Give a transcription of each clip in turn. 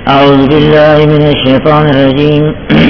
أعوذ بالله من الشيطان الرجيم.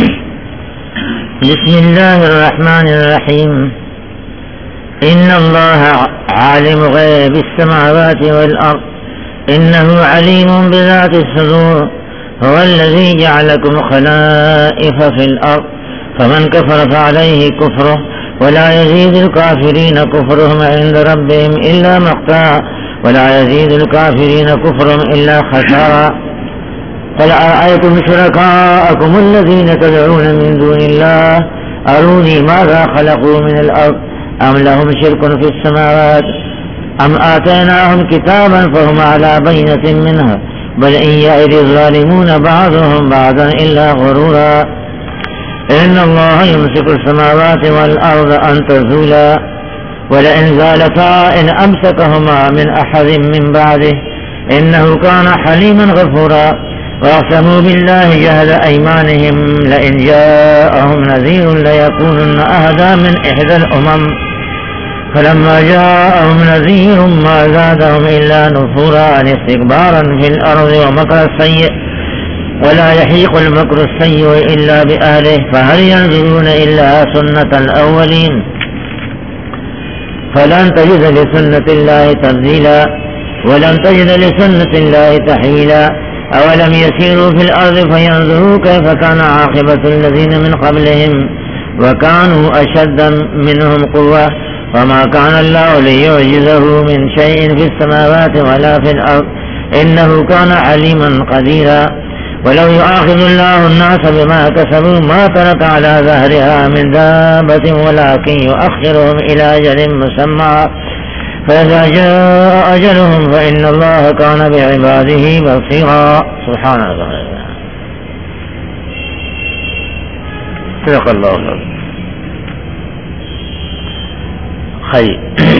بسم الله الرحمن الرحيم. إن الله عالم غيب السماوات والأرض إنه عليم بذات الصدور. هو الذي جعلكم خلائف في الأرض فمن كفر فعليه كفره ولا يزيد الكافرين كفرهم عند ربهم إلا مقتا ولا يزيد الكافرين كفرهم إلا خسارا. قل أرأيتم شركاءكم الذين تدعون من دون الله أروني ماذا خلقوا من الأرض أم لهم شرك في السماوات أم آتيناهم كتابا فهم على بينة منها بل إن يعد الظالمون بعضهم بعضا إلا غرورا. إن الله يمسك السماوات والأرض أن تزولا ولئن زالتا إن أمسكهما من أحد من بعده إنه كان حليما غفورا. وأقسموا بالله جهد أيمانهم لئن جاءهم نذير ليكونن أهدى من إحدى الأمم فلما جاءهم نذير ما زادهم إلا نفورا استكبارا في الأرض ومكر السيء ولا يحيق المكر السيء إلا بأهله فهل ينظرون إلا سنة الأولين فلن تجد لسنة الله تبديلا ولن تجد لسنة الله تحويلا. أولم يسيروا في الأرض فينظروا كيف كان عاقبة الذين من قبلهم وكانوا أشد منهم قوة وما كان الله ليعجزه من شيء في السماوات ولا في الأرض إنه كان عليما قديرا. ولو يؤاخذ الله الناس بما كسبوا ما ترك على ظهرها من دابة ولكن يؤخرهم إلى أجل مسمى فإذا جاء أجلهم فإن الله كان بعباده بصيرا. سبحان الله. صدق الله العظيم. خير.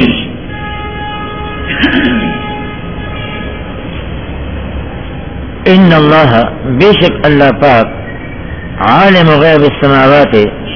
إن الله بشك الله پاک عالم غیب السماوات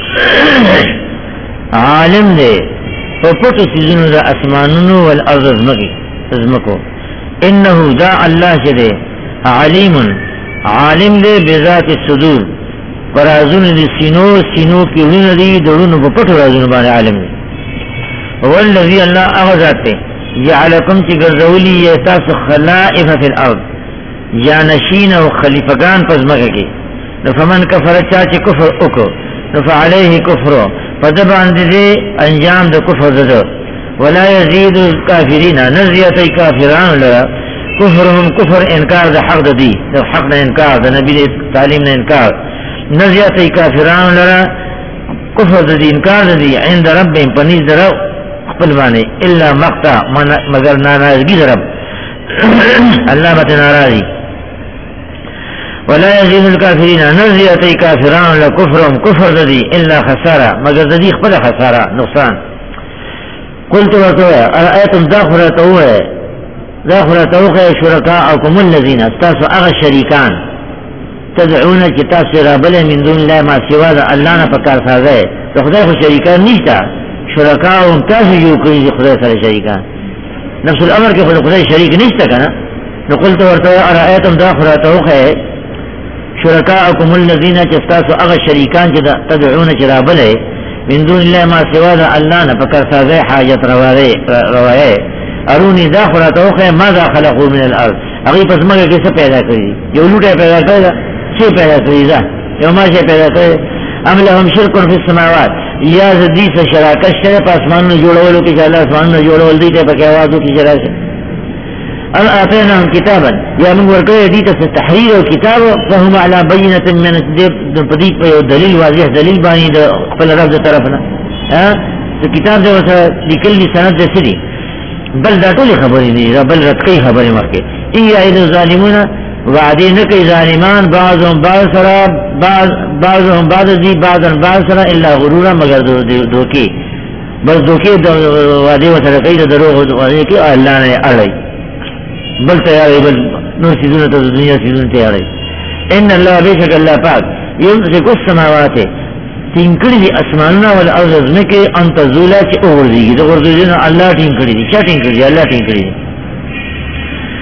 عالم دے پپٹو سیزنو دا اسمانونو والارض ازمکو. انہو دا اللہ چے دے علیم عالم دے بذات الصدور برازون دی سینو پیرون دی درون پپٹو رازون بانے عالم دے. والذی اللہ اغذات دے جعلکم چی گرزولی یتاس خلائف فی الارض جانشین و خلیفگان پزمکہ کی فمن کفر چاچے کفر اکو فعلیہ کفرو فدبان دے انجام دا کفر دو ولا یزید الکافرین نزیتی کافران لرا کفرهم کفر انکار دا حق دا دی دا حق دا انکار دا نبی دا تعلیم دا انکار نزیتی کافران لرا کفر دا دی انکار دا دی عند رب پنیز دا رو خپل بانے الا مقتا مگر ناراضگی دا رب اللہ بات ناراضی. ولا يزيد الكافرين نزيتي كافران لكفرهم كفر ددي إلا خسارة مگر ددي خبر خسارة نقصان. قلت وتوى أرأيتم داخل توقع شركاءكم الذين استاسوا أغى الشريكان تدعون كتاب سرابل من دون الله ما سوى الله نفكار سازه خدای خو شریکان نشتا شرکاءهم تاسو جو کړی خدای سره شریکان نفس الامر کې خدای شریک نشتا کنه. نو قلت ورته أرأيتم داخل توقع شركاءكم الذين تستاسوا أغى الشريكان تدعون جرابله من دون الله ما سوى الله نفكر سازي حاجة روايه أروني داخل توقع ماذا خلقوا من الأرض أغي پس مگه کیسه پیدا کری یو لوٹه پیدا کری چه پیدا کری دا یو ماشه پیدا کری ام لهم شرک فی السماوات یا زدیس شراکت شده پا اسمانو جوڑولو کی چالا اسمانو جوڑول دیتے پا کیوازو کی چلاشه ام آتیناهم کتابا یا من ورکوی دیتا تحریر و کتاب فهم علا بینت من پدیب پا دلیل واضح دلیل بانی دا قبل رب دا طرفنا کتاب دا وسا لکلی سند دا سدی بل دا طول خبری دی بل رتقی خبری مرکی ای عید الظالمون وعدی نکی ظالمان بعضهم بعض سرا بعضهم بعض دی بعضاً بعض سرا الا غرورا مگر دوکی بس دوکی وعدی وسرقی دا دروغ وعدی کی اللہ نے اڑی بل تیاری بل نور سیدون تا دنیا سیدون تیاری. ان اللہ بیشک اللہ پاک یمسک السماوات تین کړی دی اسمانونه ول ارض زمکه انت زولا چې اورځي د ورځې نه الله تین کړی دی چا تین کړی دی الله تین کړی دی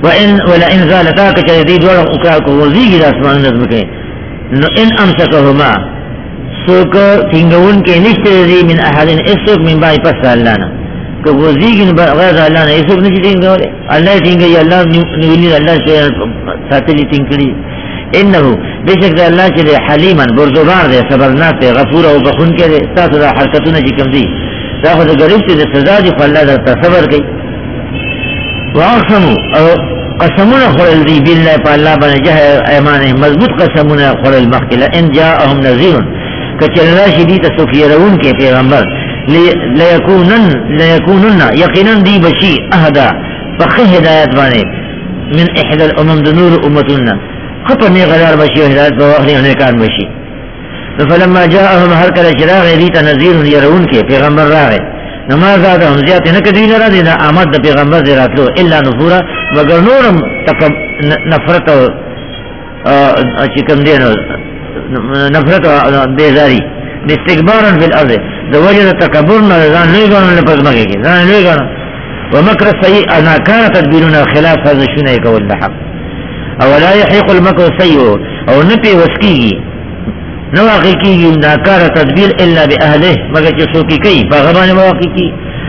ولئن زالتا کچره دی دوړ او کا کو وزیږي د اسمان نظم کې نو ان امسکهما سوک څنګهون کې نشته دی من احد اسوک من بای پس الله نه کو وزیږي غیر الله نه اسوک نشي څنګه الله څنګه الله نیولې الله ساتلی څنګه انه بشک الله چې حلیما بردبار دی صبرناک دی غفور او بخون کې دی تاسو د حرکتونه چې کوم دي دا خو د غریب ته سزا دی په الله د صبر کوي واقسموا او قسمونه خورل دی بالله په الله باندې جه ایمانه مضبوط قسمونه خورل مخکله ان جاءهم نذير کچلا شدید سفیرون کې پیغمبر ليكونن یقینا دی بشي اهدا فخه هدایت باندې من احدى الامم دنور امتنا خطني غدار بشي هدایت په وخت نه کار بشي فلما جاءهم هر کله چراغ دی نذير يرون کې پیغمبر راغی نما زادهم زیات نه کدی نه راځي دا آمد د پیغمبر دی راتلو الا نفورا مگر نورم نفرت او چې کوم دی نو نفرت او بیزاری استکبارا فی الارض د وجه تکبر نه ځان نه غواړي په ځمکه کې ځان نه غواړي ومکر السيء انا كان تدبيرنا خلاف هذا شنو يقول الحق او لا يحيق المكر السيء او نپی وسکیږي نو حقیقی ناکار تدبیر الا باهله مگر چې څوک کوي په غبانه واقع کی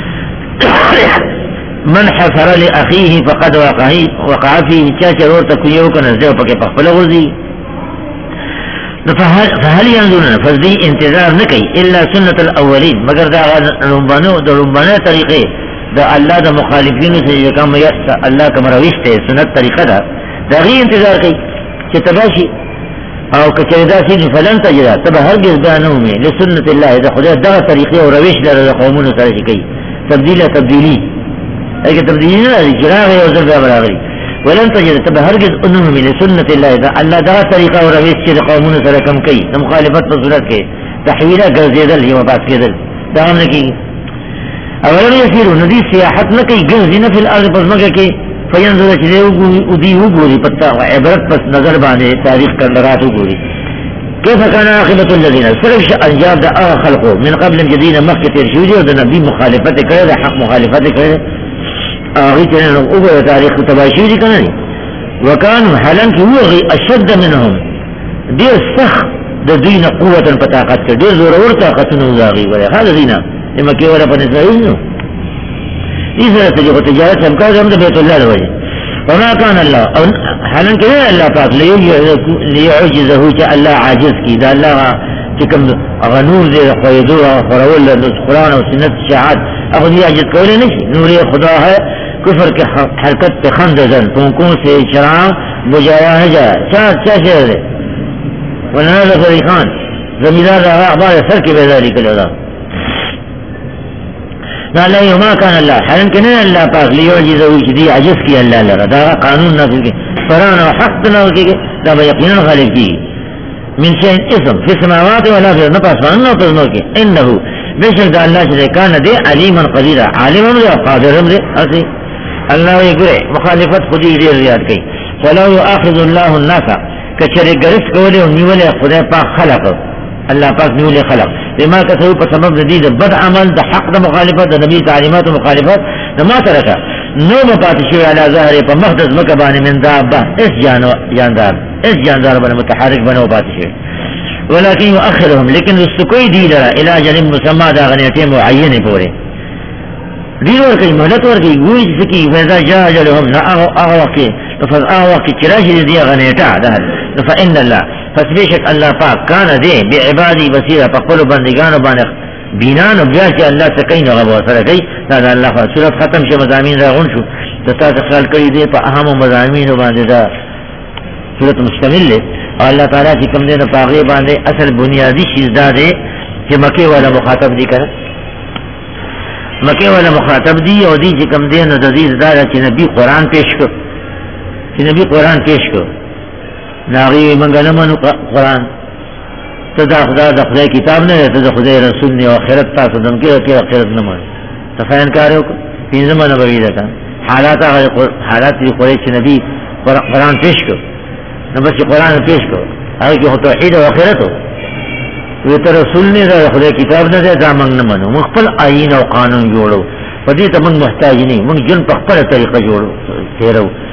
من حفر لاخيه فقد وقع فيه چا چرور تک یو کنه زه پکې په خپل ورزي فهل ينظرون فذي انتظار نکي الا سنت الاولين مگر دا رومبانه طریقې دا الله د مخالفینو سره کوم یستا الله کوم رويشته سنت طریقه دا غي انتظار کوي چې تباشي او کچې دا سین فلن تجد تبه هرگز بانومه لسنت الله اذا خدای دغه طریقې او رويش لري قومونو سره کوي تبديلي اګه تبديلي نه اجراه او ځل برابري ولن تجد تبه هرگز انومه لسنت الله اذا الله دغه طریقې او رويش چې قومونو سره کوم کوي د مخالفت په صورت کې تحویله ګرځیدل یو بات کېدل دا هم نه کوي اولن يسيروا ندي سیاحت نه کوي ګرځي فی الارض پسمګه کې فینظر چې دی وګوري پتا عبرت پس نظر باندې تاریخ کندرات وګوري كيف كان عاقبة الذين سرش انجاب دا خلقو من قبل جديد مخي ترشيدي ودى نبي مخالفت کرده حق مخالفت کرده آغي تنين اوبر تاريخ تباشيدي کنني وكانوا حالا كي وغي اشد منهم دير سخ دا دين قوة پتاقت کر دير زور ورطاقتنو داغي ولی هذا دينا اما كي ولا پنسائزنو إذا تجب تجارت سمكار جمد بيت الله لوجه وما كان الله حالا كذا الله پاک ليعجزه چا الله عاجز کی دا الله چکم غنور دے قیدو خرول قرآن و سنت شاعت اخو دی عاجز کولی نشی نوری خدا ہے کفر کے حرکت پہ خند زن پونکوں سے شرعان بجایا ہے جا چا شہر دے ونال فریقان زمیدار رہا اخبار سر کی بیداری کلی دا لا ما كان الله حالن كنا الله پاک ليعجزه دي عجز کی الله لرا دا قانون نافذ کی فرانا حق نو کی دا یقینا غالب کی من شيء اسم في السماوات ولا في الارض فانه تزنو کی انه بشك الله چې کان دي عليما قدير عالم او قادر دي اسی الله یې مخالفت خودي دې زیات کی ولو ياخذ الله الناس کچره ګرس کولې او نیولې خدای پاک خلق الله پاک نیولې خلق بما كسبوا بسبب جديد بد عمل د حق د مخالفت د نبی تعلیمات مخالفت ما ترکا نو مپاتشي على ظاهر په مقدس مکه باندې من دابه اس جاندار باندې متحرک باندې پاتشي ولكن يؤخرهم لكن السكوي دي لرا الى اجل مسمى دا غنیته معینه پوره دي ورکه مهلت ورکه وی سکی وذا جاء اجلهم لا اغوقي فاغوقي چراشي دي غنیته ده فان الله فسبشك الله پاک کان دے بعبادی بصیرہ پقل بندگانو باندې بینانو بیا چې الله تکین غو سره کوي دا الله سورۃ ختم شه مضامین راغون شو د تاسو خیال کړی دی په اهم مضامین باندې دا سورۃ مشتمل له الله تعالی چې کوم دې په هغه باندې اصل بنیادی شیز دا دی چې مکه والا مخاطب دي کړه مکه والا مخاطب دي او دي چې کوم دې نو د دې دا چې نبی قران پیش کړ چې نبی قران پیش کړ ناغي منګ نه منو قران ته دا خدای کتاب نه ته دا خدای رسول نه او آخرت تاسو دم کې آخرت نه مانی تفاین کارو پینځه منو بوي دا حالات دی قریش نبی قران پیش کو نو بس قران پیش کو هغه کې توحید او آخرت وي ته رسول نه دا خدای کتاب نه دا منګ نه منو مخفل آئین او قانون جوړو په دې ته موږ محتاج نه موږ جن په خپل طریقه جوړو تیرو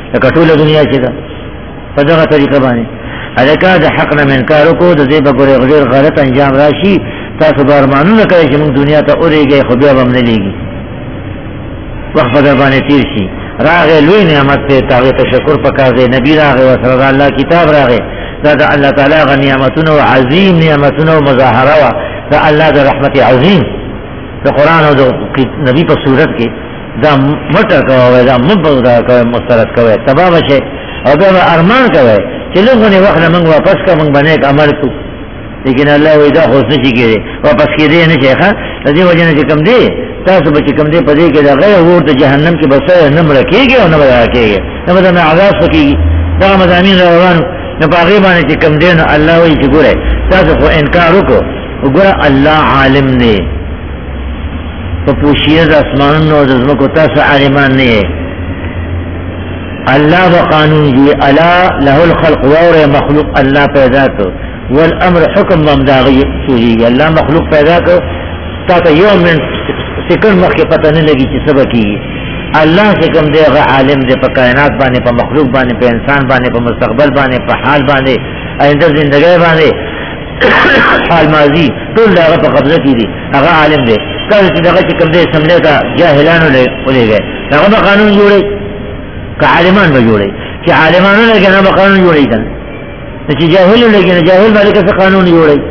لکه ټوله دنیا چې ده په دغه طریقه باندې الکه د حق نه انکار وکړو د دې به غیر غلط انجام راشي تاسو به ارمانونه کوئ چې موږ دنیا ته اورېږئ خو بیا به هم نه لیږي وخت به در باندې تیر شي راغې لوی نعمت دی هغې تشکر پکار دی نبي راغې ورسره د الله کتاب راغې دا د الله تعالی هغه نعمتونه او عظیم نعمتونه او مظاهره وه د الله د رحمت عظیم د قرآن او د نبي په صورت کې دا مټر کوئ دا مبغدا کوئ مسترد کوئ تباه به شئ او بیا به ارمان کوئ چې لږ غونې وخت نه موږ واپس کړه موږ به نیک عمل کړو لیکن الله وایي دا خو اوس نشي کېدی واپس کېدی نه شي ښه د دې وجې نه چې کوم دی تاسو به چې کوم دی په دې کې د غیر اور د جهنم کې به نه مړه کېږي او نه به دغه کېږي نه به درنه عذاب څه کېږي دغه مضامین را روانو نو په هغې باندې چې کوم دی نو الله وایي چې ګورئ تاسو خو انکار وکړو وګوره الله عالم دی په پوشیده د اسمانونو او د ځمکو تاسو عالمان نه یې الله به قانون دی الا له الخلق واوره مخلوق الله پیدا کړ والامر حکم هم د هغې سوزېږي الله مخلوق پیدا کړ تا ته یو منټ سکند مخکې پته نه لګي چې څه به کېږي الله چې کوم دی هغه عالم دی په کائنات باندې په مخلوق باندې په انسان باندې په مستقبل باندې په حال باندې آینده زندګۍ باندې حال ماضي ټول د هغه په قبضه کې دي هغه عالم دی کله چې دغه چې کوم دی سملې ته جاهلانو ولېږئ هغه به قانون جوړوي که عالمان به جوړوي چې عالمان ولېږي هغه به قانون جوړوي که نه چې جاهل ولېږي نه جاهل به لکه څه قانون جوړوي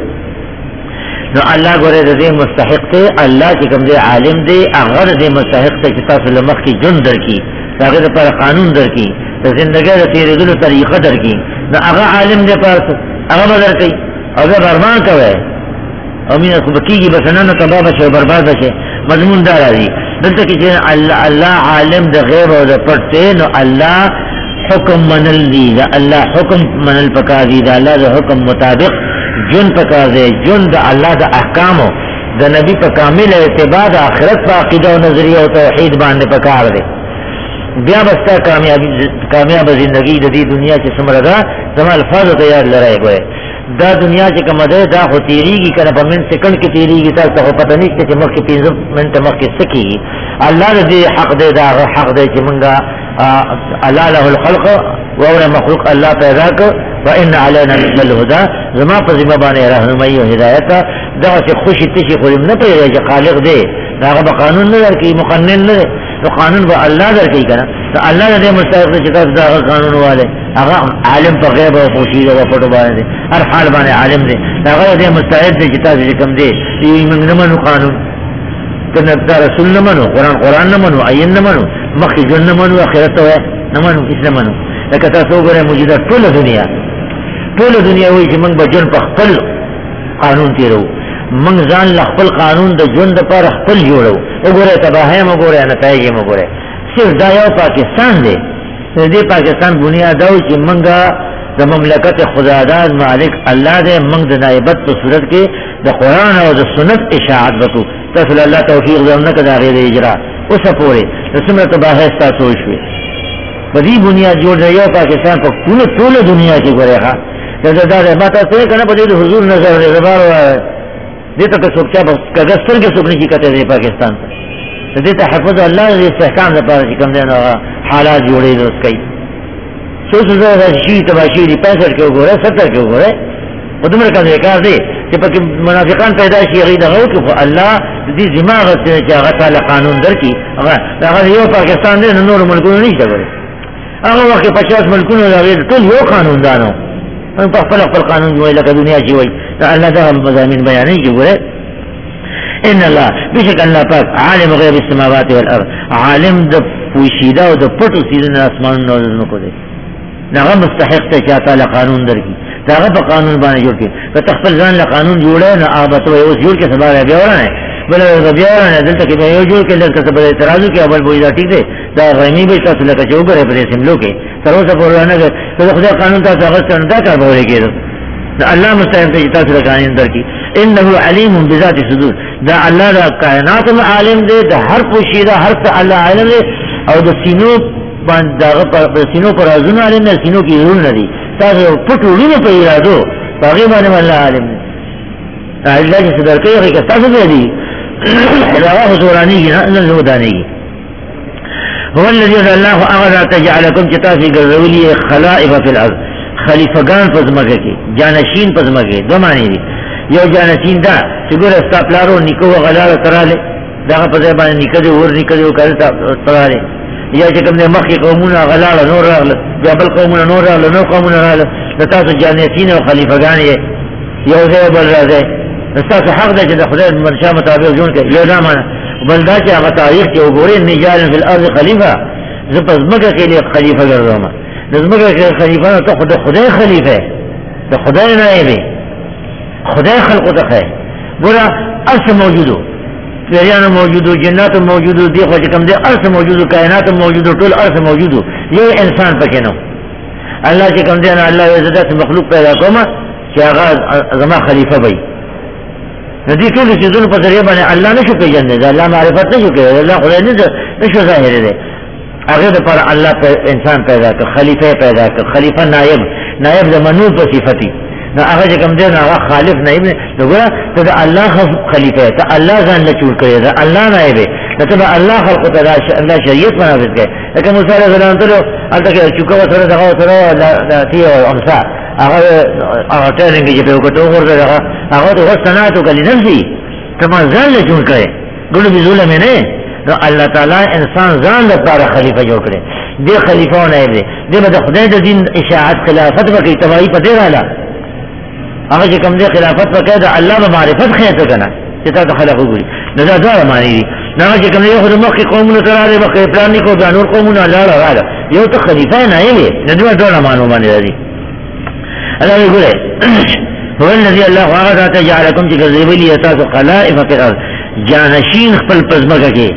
نو الله ګوره د دې مستحق دی الله چې کوم دی عالم دی هغه د دې مستحق دی چې تاسو له مخکې ژوند درکړي د هغې دپاره قانون درکړي د زندګۍ د تېرېدلو طریقه درکړي نو هغه عالم دی په هغه به درکوي او بیا به ارمان کوئ او مینه خو به کېږي بس نه نو تباه به شي او برباد به شي مضمون دا راځي دلته کې چې الله عالم د غیب او د پټ دی نو الله حکم منل دی د الله حکم منل پکار دی د الله د حکم مطابق جن پکار دی جن د الله د احکامو د نبی په کامل اتباع د آخرت په عقیده او نظریه او توحید باندې پکار دی بیا بستا کامیاب زندگی د دې دنیا چې څومره ده زما الفاظو ته یاد لرئ ګورئ دا دنیا چې کومه ده دا خو تېرېږي که نه په من سکنډ کې تېرېږي تاسو ته خو پته نشته چې مخکې 15 منټه مخکې څه کېږي الله د دې حق دی دا هغه حق دی چې مونږ الله له الخلق واوره مخلوق الله پیدا کړ وان علینا الهدى زما په ذمه باندې رهنمایي او هدایت دغه خوشي تشي خو نه پیدا چې خالق دی هغه به قانون نه درکوي مقنن نه دی نو قانون به الله درکوي که نه الله د دې مستحق دی چې تاسو د هغه قانون والی هغه عالم په غیب او پوشیده او پټو باندې دی هر حال باندې عالم دی هغه د دې مستحق دی چې تاسو چې کوم دی موږ نه منو قانون که دا رسول نه منو قرآن نه منو عین نه منو مخکې ژوند نه منو آخرت ته نه منو هېڅ نه منو لکه تاسو وګورئ موجوده ټوله دنیا وایي چې موږ به ژوند په خپل قانون تېروو موږ ځان له خپل قانون د ژوند دپاره خپل جوړو وګورئ تباهۍ هم وګورئ نتایج هم وګورئ صرف دا یو پاکستان دی د دې پاکستان بنیاد دا و چې موږ د مملکت خداداد مالک الله دی موږ د نایبت په صورت کې د قرآن او د سنت اشاعت وکړو تاسو له الله توفیق درنه کړه د هغې د اجرا اوسه پورې د څومره تباهۍ ستاسو وشوې په دې بنیاد جوړ دی یو پاکستان په ټوله دنیا کې ګورئ ښه دا ما تاسو یې که نه په دې د حضور نظر دی زبار دې ته که څوک چا کږه سترګې څوک نشي کتلی پاکستان ته دې ته حفظ الله د استحکام دپاره چې کوم دی نو هغه حالات جوړېږي اوس کوي څو زره شي تباه شوي دي 65 کې وګورئ 70 کې وګورئ په دومره کم کار دی چې پکې منافقان پیدا شي هغې دغه وکړي خو الله د دې ذمه اخیستې چې هغه تعالی قانون درکړي هغه یو پاکستان دی نو نورو ملکونو نشته ګورئ هغه وخت کې 50 ملکونو د هغې ټول یو قانوندانو په خپل قانون جوړوي لکه دنیا چې وایي الله دغه مضامین بیانوي چې ګورئ ان الله بشک الله پاک عالم غیب السماوات والارض عالم د پوشیده او د پټو څیزونو اسمانونو او ځمکو دی هغه مستحق دی چې تعالی قانون درکړي هغه په قانون باندې جوړ کړي که ته خپل ځان له قانون جوړوې نو هغه به ته وایې اوس جوړ کړې سبا بیا ورانې بله به بیا ورانې دلته کې به یو جوړ کړې لږ که به اعتراض وکړي او بل به دا ټیک دی دا غیمي به تاسو لکه چې وګورئ په دې سملو کې تر اوسه پورې ونه که د خدای قانون تاسو اخیستی نو دا کار به ولې کېده دا الله مستحق دی چې تاسو له قانون درکړي انه علیم بذات صدور دا الله د کائناتو عالم دی د هر پوشیده هر څه الله عالم دی او د سینو باندې دغه په سینو پر رازونه عالم دی سینو کې زړونه دي تاسو پټ وړونه په ارادو په هغې باندې الله عالم دی الله چې څه درکوي هغې که ستاسو دی دي هغه خو زورانېږي نه ودانېږي هو الذي الله اغذا تجعلكم چتاسی گرزولی خلائف فی الارض خلیفگان پزمکه کی جانشین پزمکه دو معنی دی یو جانشین دا چگور استاپلارو نکو غلال تراله دا پزای بانی نکده ور نکده وکال تراله یا چکم دے مخی قومونا غلال نور راغل جابل قومونا نور راغل نور قومونا راغل لتاسو جانشین و خلیفگان یو زی بل رازه استاسو حق دا چه دا خدای منشا مطابق جون که یو دا مانا بل دا چه اغا تاریخ چه وگورین نجال فی الارض خلیفہ زب ازمکا کے لئے خلیفہ گر روما نزمکا کے خلیفہ نا تو خدای خلیفہ ہے تو خدای نائبه خدای خلقو تخه برا ارس موجودو پیریانو موجودو جناتو موجودو دیخوا چکم دے ارس موجودو کائناتو موجودو طول ارس موجودو یہ انسان پکنو اللہ چکم دے نا اللہ وزدت مخلوق پیدا کوما چه آغا زما خلیفہ بھئی ندی طول چیزونو پا ذریعہ بانے اللہ نشو پی جنده دا اللہ معرفت نشو کرده اللہ خدای نشو ظاہر دے اگر دا پر اللہ انسان پیدا کر خلیفہ پیدا کر خلیفہ نائب دا منوب پا صفتی نا آغا چکم دے نا آغا خالف نائب نے نگولا تا دا اللہ خلیفہ ہے تا اللہ زان لچول کرده دا اللہ نائب ہے نا تا اللہ خلق تا دا اللہ شریعت منافذ کرده لیکن موسیٰ علیہ السلام تلو علتا کہ چکا و سر دقا و سر تی و امسا آغا ٹرنگی جپے وکتو خورد دقا آغا تو غصناتو کلی نفسی تما زان لچول کرده گلو بی ظلم ہے نو اللہ تعالی انسان زان لپارا خلیفہ جو کرے دے خلیفہ و نائب دے با دا خدای دا دین اشاعت خلافت بکی تباہی پا دے رالا اگر چه کم دے خلافت بکی دا اللہ با معرفت خیطو کنا چتا تا خلقو گوری ندا دوارا مانی دی ناغا چه کم دے خود مخی قومونو ترالے بخی پلانی کو بانور قومونو اللہ رالا یو تا خلیفہ نائب ندوار دوارا مانو مانی دی اللہ بی گولے هو الذي الله آغاز آتا جعلکم چه کذیبلی اتاسو خلائف فی الارض جانشین خپل پزمکا کے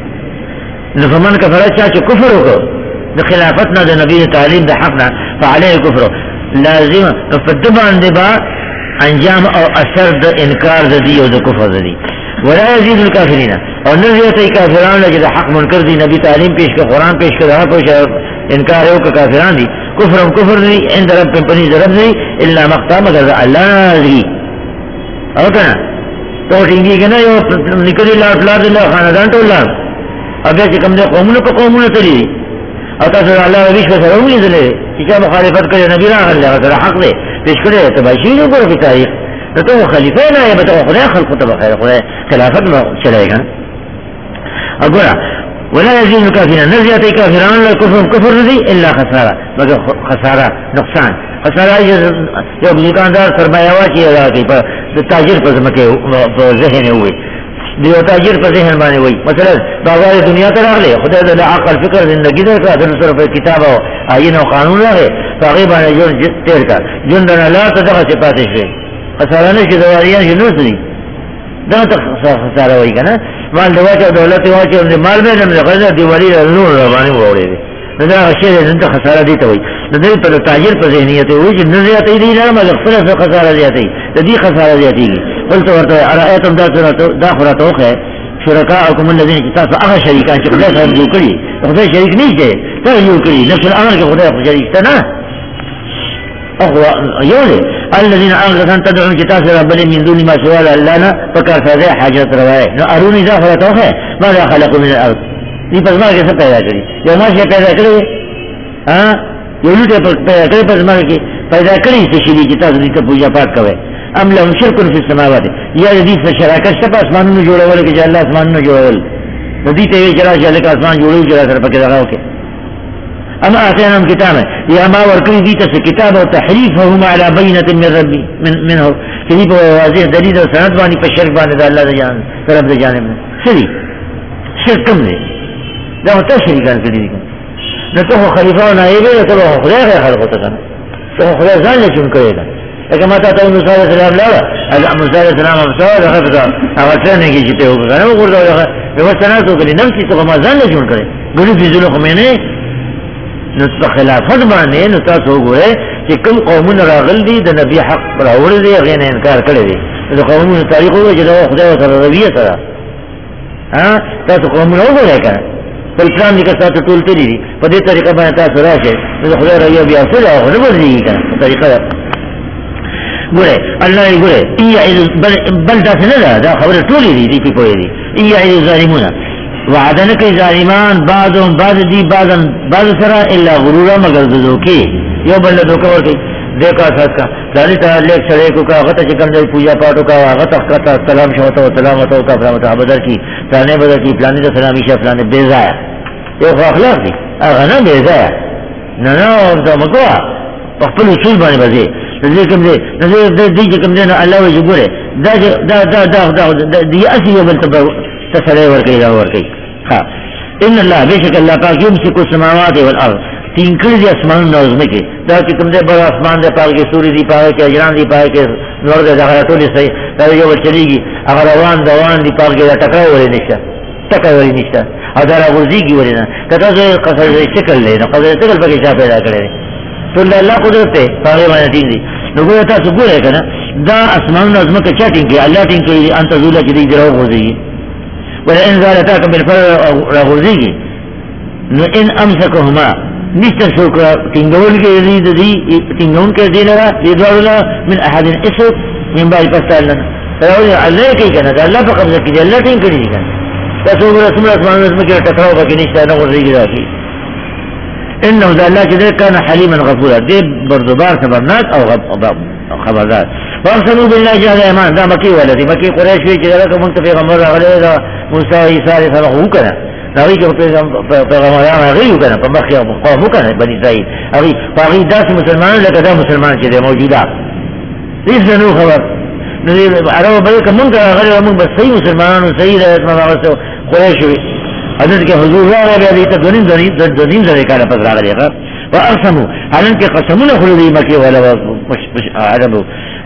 نفمن کفر چاچو کفر ہو دا خلافتنا دا نبی تعلیم دا حقنا فعلیه کفر لازم فدبان دبا انجام او اثر دا انکار دا دی او دا کفر دا دی ولا یزید الکافرین اور نزیتی کافران لجد حق منکر دی نبی تعلیم پیش کا قرآن پیش کا دا پیش انکار او کا کافران دی کفرم کفر دی اند رب پنپنی دا رب دی الا مقتا مگر دا اللہ دی او کنا تو ٹینگی کنا یو نکلی لار پلار دی لار خاندان تو لار اب چې کوم دې قومونه تللی او تاسو الله ویش په سره ولیدلې چې مخالفت کوي نبی راغلی هغه حق دی پیش کړی ته بشیر وګورئ په تاریخ ته خلیفہ نه یې به خدای خلق ته بخیر خدای خلافت ما چلایګا وګوره ولا يزيد الكافرين نزيات كافرون لا كفر ذي الا خساره مگر خساره نقصان خساره یو دکاندار سرمایه واچي راځي په تاجر په ځمکه په ذهن وي دیو تاجر په ذهن باندې وای مثلا بازار دنیا ته راغلی خدای دې عقل فکر زندگی دې کا د سره په کتاب او آئین او قانون راغی هغه باندې جون تیر کا جون نه لا ته دغه صفات شي خساره نه چې دواریان شنو سړي دا ته خساره وای کنه مال دواچو دولت واچو دې مال به نه غزا دیوالي نور باندې وړي دا شی دې ته خساره دي ته وای د دې په تاجر په ذهنیت وای چې نه زیاتې دي نه مګر خپل خساره زیاتې د دې خساره زیاتې قلت ورته ارایتم دا خراتوخه شرکاءکم الذین کتاب هغه شریکان چې خدای سره جوړ کړي خدای شریک نشته ته جوړ کړي نفس الامر کې خدای شریک ته نه اخو یوله الذين اغلقان تدعون كتاب ربنا من دون ما سوى الله فكر فذا حاجات روايه نو اروني ذا خلقوه ماذا خلقوا من الارض دي پس ما کې څه پیدا کړی یو ما شي پیدا کړی ها یو لوټه پیدا کړی پس ما کې پیدا کړی چې شي چې تاسو دې ته پوجا پاک کوئ ام لهم شرک فی السماوات یا دې څه شراکت شته اسمانونو جوړول کې چې الله اسمانونو جوړول دې ته یې چې الله اسمان جوړول چې سره پکې راغو کې اما اتيناهم كتابا يا ما وركني دي تس كتاب وتحريفهم على بينة من ربي منه كذب واضح دليل وسند واني بشرك بان الله جان رب جانب سري شرك كم دي ده تشريك كان كدي ده تو خليفه نائب ده تو خدای خلق ته کنه تو خدای ځان له چون کوي لکه ما ته موسی علیہ السلام لاړه موسی علیہ السلام هم څو دغه هغه څنګه کې چې ته وګورې وګورې یو څنګه تو کلی نفسي ته ما ځان له چون کوي ګلو بيزلو خو مې نو خلافت باندې نو تاسو وګورئ چې کوم قومونه راغلي دي د نبی حق راوړل دي هغه نه انکار کړی دي د قومونو تاریخ وګورئ چې خدای سره رویه سره ها تاسو قومونه وګورئ کنه په اسلام کې تاسو ټول تللی دي په دې طریقه باندې تاسو راشئ د خدای رویه بیا سره هغه نه ورځي کنه طریقه ګورئ الله یې ګورئ بل تاسو نه دا خبره ټولې دي په پوهې دي ظالمونه وعده نه کوي ظالمان بعضهم بعض سره الا غرورا مگر ذوکي یو بل دوکه ورکي دیکھا سات کا دانی ته لیک سره کو کا غته چې کوم ځای پوجا پاټو کا غته کا سلام شوته او سلام وته کا برابر بدر کی ثاني بدر کی پلان دي سلامي شه پلان بیزایا یو اخلاق دي هغه نه بیزایا نه دا مګوا په خپل اصول باندې بځي دې کوم دې کوم دې نه الله وجه ګوره دا دي اسی یو بل تسلی ورکی دا ورکی ها ان الله بشک الله پاک یمسک السماوات والارض تین کړي دي اسمان او زمکه دا چې کوم دې بر اسمان دې پاک کې سوري دي پاک کې اجران دي پاک کې نور دې هغه ټول صحیح دا یو چلیږي هغه روان دي پاک کې ټکراو ورې نشته او دا راغورځي کی ورې نه کته زه قصر شکل لري نو قصر شکل پکې څه پیدا کړی ټول الله قدرت ته پاک باندې دي نو ګوره تاسو ګورئ کنه دا اسمان او زمکه چا ټینګي الله ټینګي انت ذولا چې دې راغورځي ولئن زالتا بالفرد راغورځيږي نو ان امسكهما نشته شکر ټینګول کې دې ټینګون کې دې لرا دې ډول من احد اسد من بعد فسالنا راوي الله کې کنه الله په قبضه کې الله ټینګ کړی دي تاسو رسول الله صلی الله علیه وسلم کې ټکراو کې نشته نه ورځيږي راځي انه ذا الله چې كان حليما غفورا دې بردبار صبرناک او خبردار وارسلوا بالله جهل ایمان دا مکی ولدي مکی قریش وی چې دا کوم ته پیغمبر راغلی دا موسی عیسی علیه السلام وکړه دا وی چې پیغمبر راغلی وکړه په مخ یو قوم وکړه بنی اسرائیل هغه داسې مسلمانان لکه دا مسلمان چې دی موجوده هیڅ نه خبر نو عربو بل کوم راغلی موږ بس صحیح مسلمانانو صحیح راځي ما واسه قریش وی حضرت کې حضور راغلی ته دونیم ځای کار پس راغلی واقسموا علن کې قسمونه خلدي مکی ولا عربو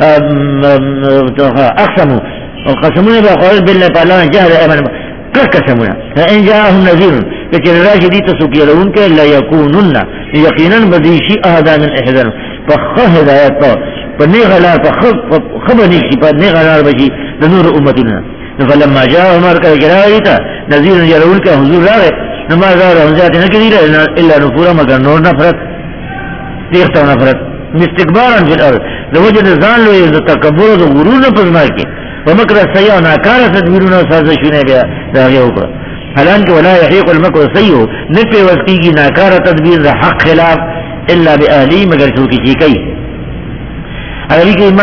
اقسموا وقسمون بقول بالله تعالى جهل امن قسمنا فان جاءهم نذير فكر راشدي تسكيرون كي لا يكونن يقينا بديشي اهدا من احدن فخه هدايات فنغلا فخبني فنغلا بشي لنور امتنا فلما جاءهم اركا جرايتا نذير يرون كحضور راغ نما زارهم ذات نكدير الا نفورا مگر نور نفرت تيختا نفرت استكبارا في الارض لوجد ځان لوی د تکبر او غرور په ځما کې ومکر السيئ ناکاره تدبیرونه سازشونه بیا دا یو کړ حالانکه ولا يحيق المكر السيئ نفي وقتيږي ناکاره تدبیر د حق خلاف الا باهلی مگر څوک چې کوي هغه کې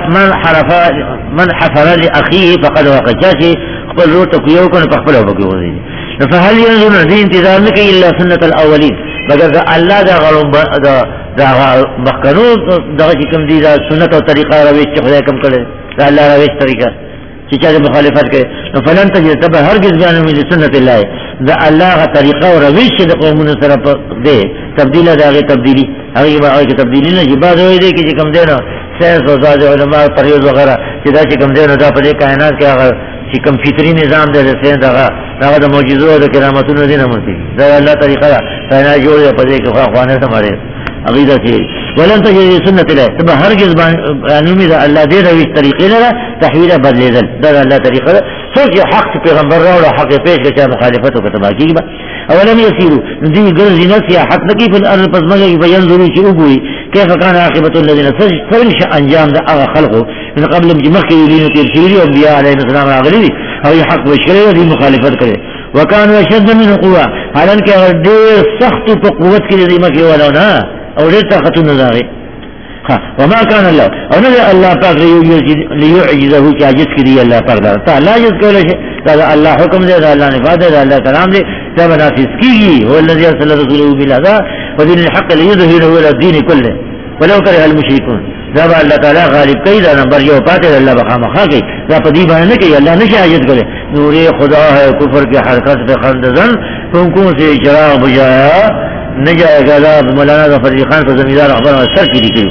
من حفر لاخيه فقد وقع شي خپل روح ته یو کنه په خپل وبګي وځي فهل ينظر ذي انتظار نه کوي الا سنت الاولين مگر الله دا غلو دا مخکنو دغه کوم دي دا سنت او طریقه رويش چې خدای کوم کړي دا الله رويش طریقه چې چا مخالفت کوي نو فلن تجد تبع هرگز بیان من سنت الله دا الله غ طریقه او رويش د قومونو سره ده تبديل دغه تبديلي هغه کې تبديلي نه جبا دوی دي چې کوم دي نو ساينس او زاد علماء پرهیز وغیرہ چې دا چې کوم دي نو دا په کائنات کې هغه چې کوم فطري نظام دی د ساينس هغه د معجزو او د کرامتونو دي نه مرتي دا الله طریقه ده کائنات جوړ په دې کې خوانه سماره عقیدہ تھی ولن تجد سنت الله تبا هرگز انمی دا الله دې روي طریقې نه تحویل بدلیدل دا الله طریقه سوچ حق پیغمبر راو حق پیش کې مخالفت او کتابه کیږي اولم يسيروا دې ګرځي نه سیاحت نکي په الارض پزماږي بیانوري چې وګوي كيف كان عاقبه الذين فرنش انجام دا هغه خلقو من قبل مخکې ویلو کې شریعه انبیاء علیهم السلام راغلي او حق وشکره دې مخالفت کړي وكانوا اشد من قوه حالانکه ډېر سخت په قوت کې دې مکه ولونه او ډېر طاقتونه لري وما كان الله او نه الله پاک ليعجزه چې عاجز کړي الله پاک دا تعالی عاجز کول شي دا الله حکم دی دا الله نفاذ دی دا الله کلام دی دا منافذ کیږي هو الذي ارسل رسوله بالهدى ودين الحق ليظهره على الدين كله ولو كره المشركون دا الله تعالی غالب کوي دا نمبر یو پاتې الله بخامخا کوي دا په دې باندې نه کوي الله نشي عاجز کړي نور خدا ہے کفر کی حرکت پہ خندزن تم سے چراغ بجایا نہ جائے گا مولانا ظفر علی خان کو زمیندار اخبار میں سر کی نکلی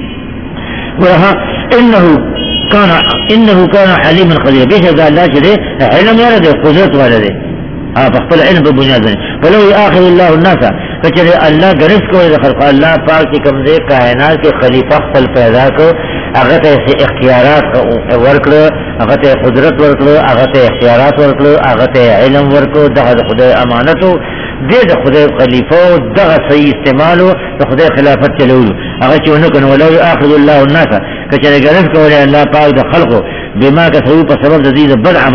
وہاں انه كان حليما خبيرا بشهد الله جل علم يرد قدرت والد فقبل علم ببنياد ولو ياخذ الله الناس فچره الله غرس کو خلق الله پاک کی کم دے کائنات کے خلیفہ خپل پیدا کو هغه ته اختیارات ورکړه هغه ته قدرت ورکړه هغه ته اختیارات ورکړه هغه ته علم ورکړه دغه خدای امانتو د خدای خلیفہ دغه صحیح استعمالو د خدای خلافت چلولو هغه چې ونه کنه ولو اخذ الله الناس کچره غرض کوله الله پاک د خلقو بما کسبوا په سبب د دې بد عمل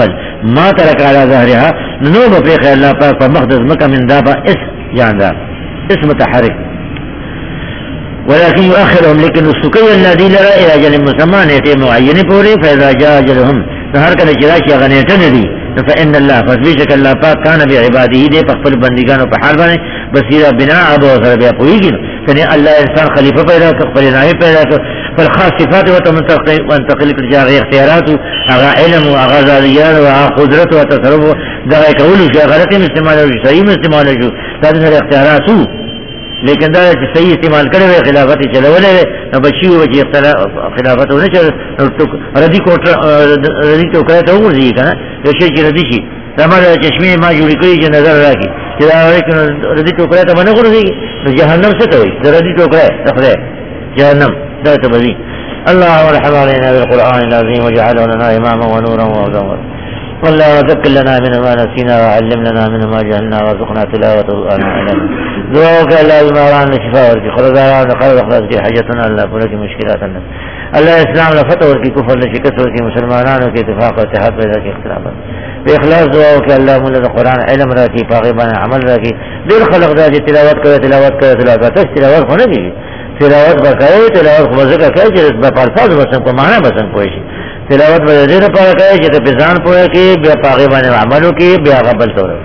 ما ترك على ظهرها نو بفريق الله پاک فمخدز مکا من دابا اسم جاندار اسم متحرك ولكن يؤخرهم لكن السكي الذي لرى الى اجل مسمى نيته معين پوری فاذا جاء اجلهم فهر کله چراشی غنیټه ندی فان الله فسبحك الله پاک کان بعباده دې په خپل بندګانو په حال باندې بصیره بنا ابو سره بیا پویږي کنه الله انسان خلیفہ پیدا کړ خپل نائب پیدا کړ پر خاص صفات او منتقل کړي هغه اختیارات هغه علم او هغه ذاتيات او هغه قدرت او تصرف دا کول شي غلط استعمال او صحیح استعمال شو دا د اختیارات لیکن دا چې صحیح استعمال کړي وي خلافت چلولې نو بچي و چې خلافت ونه چل ردی کوټ ردی ټوکړه ته ورځي کنه یو شي چې ردی شي زموږ چشمه ما جوړی کړی چې نظر راکړي چې دا ردی ټوکړه ته باندې ورځي نو جهنم څه ته وي ردی ټوکړه تخره جهنم دا ته بزي الله ورحم علينا بالقران العظيم وجعله لنا اماما ونورا وهدى والله ذكر لنا منه ما نسينا وعلم لنا منه ما جهلنا وارزقنا تلاوته آمين دعوك الله المران لشفاء ورکی خلداران قرد اخلاص کی حاجتنا اللہ پورا کی مشکلاتنا اللہ اسلام لفتح ورکی کفر لشکست ورکی مسلمانانوں کی اتفاق و اتحاد پیدا کی اختلافات بے اخلاص دعوك اللہ مولد قرآن علم راکی پاغبان عمل راکی دیر خلق دا جی تلاوت کرے تس تلاوت خونه کی تلاوت بکائے تلاوت خوزکا کئی چیز بپالفاظ بسن کو معنی بسن کوئیشی تلاوت بزدیر پارا کئی چیز پیزان پورا کی بیا پاغبان عملو کی بیا غبل طور